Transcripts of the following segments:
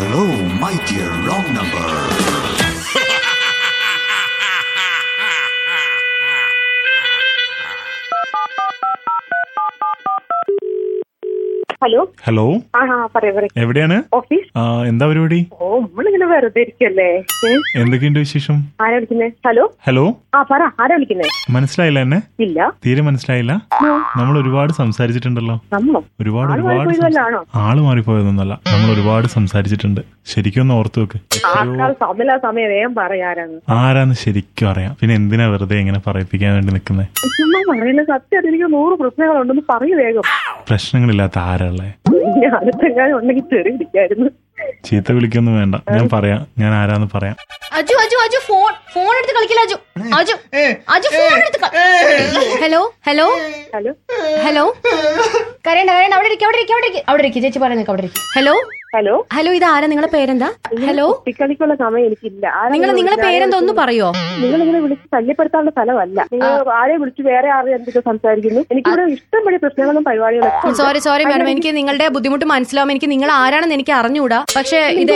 Hello, my dear wrong number. Hello hello പറയൂ. എവിടെയാണ്? Office. എന്താ പരിപാടി? നമ്മളിങ്ങനെ വെറുതെ ഇരിക്കല്ലേ. എന്തൊക്കെയുണ്ട് വിശേഷം? ആരാ വിളിക്കുന്നേ? ഹലോ ഹലോ പറ, ആരാ വിളിക്കുന്നേ? മനസ്സിലായില്ല എന്നെ? ഇല്ല, തീരെ മനസ്സിലായില്ല. നമ്മൾ ഒരുപാട് സംസാരിച്ചിട്ടുണ്ടല്ലോ. ഒരുപാട് ആള് മാറിപ്പോയതൊന്നല്ല, നമ്മൾ ഒരുപാട് സംസാരിച്ചിട്ടുണ്ട്. ശരിക്കും ഒന്ന് ഓർത്തു വെക്ക്. സമയം വേഗം പറയാരാണ്. ആരാന്ന് ശരിക്കും അറിയാം. പിന്നെ എന്തിനാ വെറുതെ ഇങ്ങനെ പറയിപ്പിക്കാൻ വേണ്ടി നിൽക്കുന്നേ? പറയുന്ന സത്യം, എനിക്ക് 100 പ്രശ്നങ്ങളുണ്ടെന്ന് പറയൂ വേഗം. പ്രശ്നങ്ങളില്ലാത്ത ആരാളെ? ഉണ്ടെങ്കിൽ ചെറിയ പിടിക്കായിരുന്നു. ചീത്ത വിളിക്കൊന്നും വേണ്ട, ഞാൻ പറയാം. ഞാൻ ആരാന്ന് പറയാം. അജു അജു അജു ഫോൺ എടുത്ത് കളിക്കില്ല. അജു അജു അജു ഫോൺ എടുത്ത് ഹലോ ഹലോ ഹലോ ഹലോ കരയണ്ട കരയണ്ട, അവിടെ ഇരിക്കും ചേച്ചി പറയുന്നത്. അവിടെ ഇരിക്കും. ഹലോ ഹലോ ഹലോ, ഇത് ആരാ? നിങ്ങളെ പേരെന്താ? ഹലോ, കുട്ടിക്കളിക്കുള്ള സമയം എനിക്കില്ല. നിങ്ങളെ പേരെന്താ ഒന്ന് പറയോ? നിങ്ങളിങ്ങനെ വിളിച്ച് ശല്യപ്പെടുത്താനുള്ള സ്ഥലമല്ല. നിങ്ങൾ ആരെ വിളിച്ച് വേറെ ആരെ എന്തൊക്കെ സംസാരിക്കുന്നു? എനിക്കിവിടെ ഇഷ്ടംപോലെ പ്രശ്നങ്ങളും പരിപാടികളൊക്കെ. സോറി മാഡം, എനിക്ക് നിങ്ങളുടെ ബുദ്ധിമുട്ട് മനസ്സിലാവും. എനിക്ക് നിങ്ങൾ ആരാണെന്ന് എനിക്ക് അറിഞ്ഞുകൂടാ. പക്ഷെ ഇത്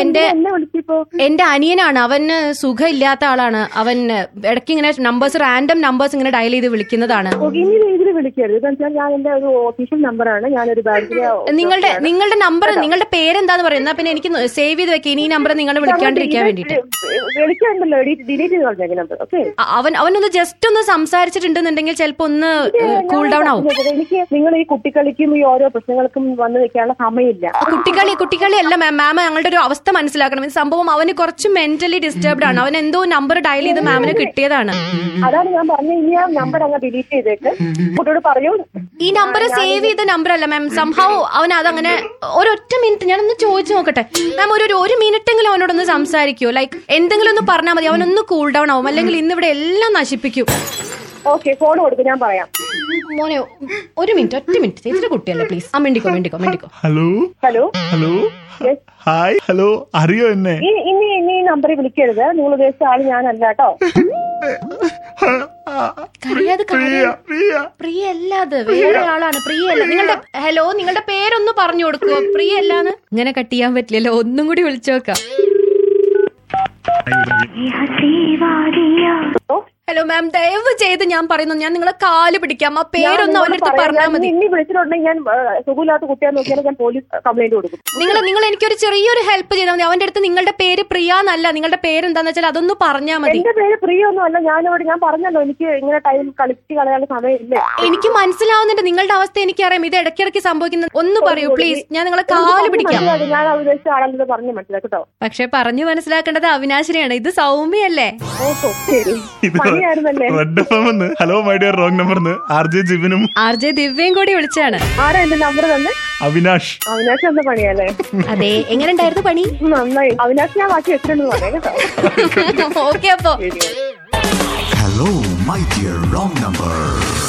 എന്റെ അനിയനാണ്. അവന് സുഖം ഇല്ലാത്ത ആളാണ്. അവൻ ഇടയ്ക്ക് ഇങ്ങനെ റാൻഡം നമ്പേഴ്സ് ഇങ്ങനെ ഡയൽ ചെയ്ത് വിളിക്കുന്നതാണ്. വിളിക്കരുത്. ഞാൻ എന്റെ ഒരു ഓഫീഷ്യൽ നമ്പറാണ്. ഞാനൊരു ബാങ്കിലെ നിങ്ങളുടെ നമ്പർ, നിങ്ങളുടെ പേരെന്താന്ന് പറയുന്ന പിന്നെ എനിക്ക് സേവ് ചെയ്ത് വെക്കാം. ഈ നമ്പർ നിങ്ങൾ വിളിക്കാണ്ടിരിക്കാൻ വേണ്ടിട്ട്. വിളിക്കാണ്ടല്ലോ, ഡിലീറ്റ് ചെയ്ത് കളഞ്ഞ നമ്പർ. ഓക്കെ, അവനൊന്ന് ജസ്റ്റ് ഒന്ന് സംസാരിച്ചിട്ടുണ്ടെന്നുണ്ടെങ്കിൽ ചിലപ്പോ ഒന്ന് കൂൾ ഡൗൺ ആവും. എനിക്ക് നിങ്ങൾ ഈ കുട്ടികളിക്കും ഈ ഓരോ പ്രശ്നങ്ങൾക്കും വന്ന് വെക്കാനുള്ള സമയമില്ല. കുട്ടികളി അല്ല മാം, ഞങ്ങളുടെ ഒരു അവസ്ഥ മനസ്സിലാക്കണം. ഈ സംഭവം അവന് കുറച്ച് മെന്റലി ഡിസ്റ്റർബ്ഡ് ആണ്. അവൻ എന്തോ നമ്പർ ഡയൽ ചെയ്ത് മാമിന് കിട്ടിയതാണ്. അതാണ് ഞാൻ പറഞ്ഞത്. ഇനി ആ നമ്പർ അങ്ങ് ഡിലീറ്റ് ചെയ്തേക്ക്. കുട്ടിയോട് പറയൂ, ഈ നമ്പർ സേവ് ചെയ്ത നമ്പർ അല്ല മാം. സംഭവം അവൻ അതങ്ങനെ ഒരൊറ്റ മിനിറ്റ് ഞാനൊന്ന് ചോദിച്ചു നോക്കട്ടെ മാം. ഒരു മിനിറ്റെങ്കിലും അവനോടൊന്ന് സംസാരിക്കോ? ലൈക്ക് എന്തെങ്കിലും ഒന്ന് പറഞ്ഞാൽ മതി. അവനൊന്ന് കൂൾ ഡൗൺ ആവും. അല്ലെങ്കിൽ ഇന്നിവിടെ എല്ലാം നശിപ്പിക്കും. ഓക്കെ, ഫോൺ കൊടുക്കും, ഞാൻ പറയാം. മോനെ ഒറ്റ മിനിറ്റ് ചേച്ചിയുടെ കുട്ടിയല്ലേ, പ്ലീസ്. മിണ്ടിക്കോ. Hello hello hello hi hello, അറിയോ എന്നെ? ഇനി ഈ നമ്പറിൽ വിളിക്കരുത്. നിങ്ങൾ ഉദ്ദേശിച്ച ആള് ഞാനല്ല കേട്ടോ. പ്രിയ അല്ലാതെ വേറെ ആളാണ്. പ്രിയ അല്ല. നിങ്ങളുടെ പേരൊന്ന് പറഞ്ഞു കൊടുക്കുവോ? പ്രിയ അല്ലാന്ന് ഇങ്ങനെ കട്ട് ചെയ്യാൻ പറ്റില്ലല്ലോ. ഒന്നും കൂടി വിളിച്ചു നോക്കാം. ഹലോ മാം, ദയവ് ചെയ്ത് ഞാൻ പറയുന്നു, ഞാൻ നിങ്ങളെ കാല് പിടിക്കാം. ആ പേരൊന്നും അവന്റെ അടുത്ത് പറഞ്ഞാൽ മതി. ഇനി വിളിച്ചിട്ടുണ്ടെങ്കിൽ ഞാൻ സുഖമില്ലാത്ത കുട്ടിയെ നോക്കിയാൽ ഞാൻ പോലീസ് കംപ്ലൈന്റ് കൊടുക്കും. നിങ്ങൾ എനിക്കൊരു ചെറിയൊരു ഹെൽപ്പ് ചെയ്താൽ മതി. അവന്റെ അടുത്ത് നിങ്ങളുടെ പേര് പ്രിയ എന്നല്ല, നിങ്ങളുടെ പേരെന്താന്ന് വെച്ചാൽ അതൊന്ന് പറഞ്ഞാൽ മതി. എന്റെ പേര് പ്രിയ ഒന്നും അല്ല. ഞാൻ പറഞ്ഞല്ലോ, എനിക്ക് ഇങ്ങനെ ടൈം കളിച്ച് കളയാനുള്ള സമയമില്ല. എനിക്ക് മനസ്സിലാവുന്നുണ്ട് നിങ്ങളുടെ അവസ്ഥ, എനിക്കറിയാം. ഇത് ഇടയ്ക്കിടയ്ക്ക് സംഭവിക്കുന്നത്. ഒന്ന് പറയൂ പ്ലീസ്, ഞാൻ നിങ്ങളെ കാല് പിടിക്കാം. ഞാൻ ഉദ്ദേശിച്ച ആളെന്ന് പറഞ്ഞു മനസ്സിലാക്കട്ടോ. പക്ഷെ പറഞ്ഞു മനസ്സിലാക്കേണ്ടത് അവിനാശിനെയാണ്. ഇത് സൗമ്യല്ലേ? ശരി, hello my dear wrong number RJ ജിബിനും ആർജെ ദിവ്യയും കൂടി വിളിച്ചാണ്. ആരാ എന്റെ നമ്പർ തന്നെ? അവിനാഷ് എന്ന പണിയല്ലേ? അതെ, എങ്ങനെ ഉണ്ടായിരുന്നു പണി? നന്നായി. അവിനാഷ് ഞാൻ ബാക്കി വെച്ചിട്ടുണ്ടെന്ന് പറയാം കേട്ടോ. ഓക്കെ, അപ്പൊ Hello, my dear wrong number.